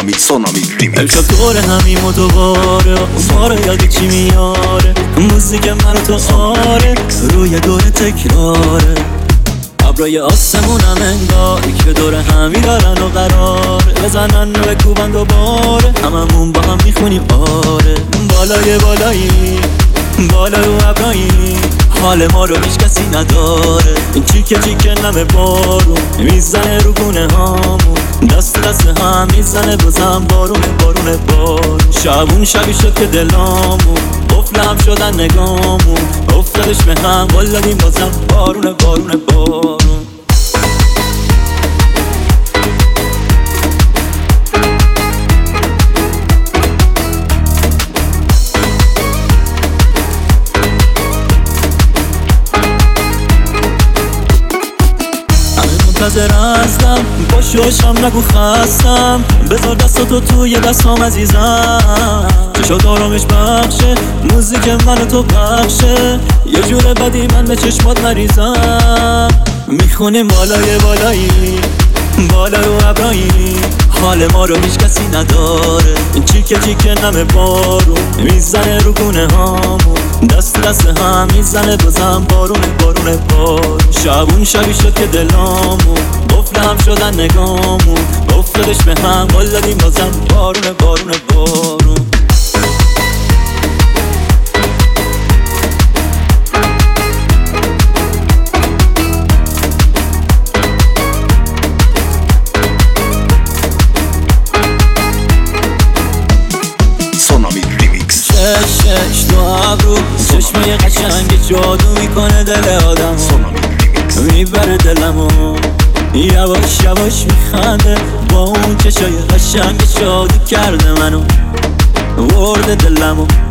سونامی ریمیکس. امشب دور همیم و دوباره باره یادی چی میاره، موزیک من و تو آره روی دور تکراره، ابرای آسمونم انگار که دور همی دارن و قرار بزنن و بکوبن دوباره، هممون با هم میخونیم آره. بالای بالایی بالای و ابرایی حال ما رو هیچ کسی نداره، این چیکه چیکه نمه بارون میزنه رو گونه هامون، دست دست هم میزنه بازم بارونه بارونه بارون، شبون شبی شد که دلامون قفل هم شدن نگامون، افتادش به هم ولدیم بازم بارونه بارونه بارون. منتظر هستم با شوشم نگو خستم، بذار دستاتو توی دستام عزیزم، چشات آرامش بخشه موزیک من و تو پخشه، یه جور بدی من به چشمات مریضم، میخونیم بالای بالایی بالای و ابرایی حال ما رو هیچ کسی نداره، این چیکه چیکه نمه بارون میزنه رو گونه هامون، دست دست هم میزنه بازم بارونه بارونه بارون، شبون شبی شد که دلامون قفل هم شدن نگامون، افتادش به هم ولدیم بازم بارونه بارونه بارون. چشش تو ابرو چشمه قشنگ جادو میکنه دل آدم، میبره دلمو یواش یواش میخنده با اون چشای قشنگ جادو کرده منو، ورده دلمو